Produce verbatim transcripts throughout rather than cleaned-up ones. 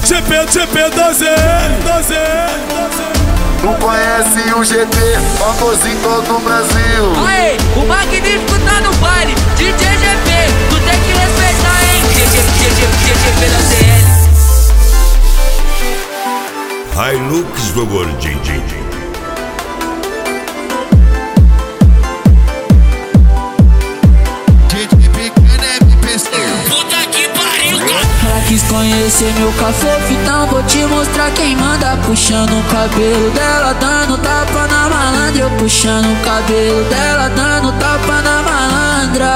G P, G P da Z L, da Z L. Não conhece o G P, famoso em todo o Brasil. Aê, o magnífico tá no baile, D J G P, tu tem que respeitar, hein? G G, G G, G G P da Z L. Hilux do Gordinho. Ela quis conhecer meu café, então vou te mostrar quem manda. Puxando o cabelo dela, dando tapa na malandra. Eu puxando o cabelo dela, dando tapa na malandra.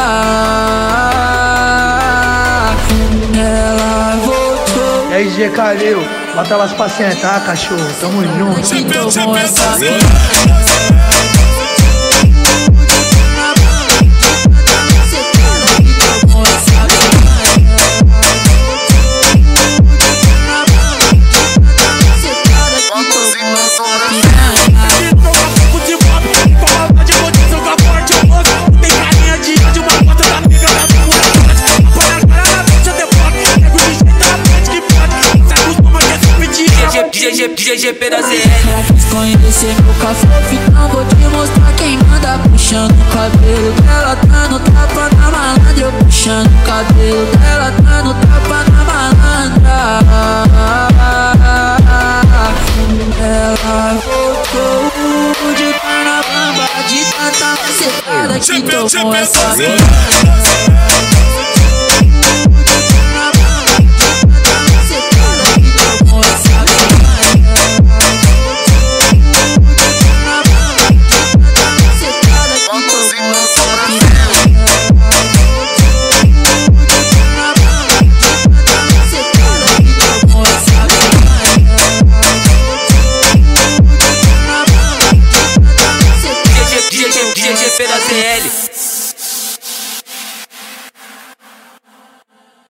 Ela voltou. E aí, G Calil, bota elas pra sentar, cachorro, tamo junto. Sentou com essa G G P da Z L. Ela quis conhecer meu café, então vou te mostrar quem manda. Puxando o cabelo dela, dando tapa na malandra. Eu puxando o cabelo dela, dando tapa na malandra. Ela voltou de Carnabamba, de tanta macetada que tomou essa G G P da Z L.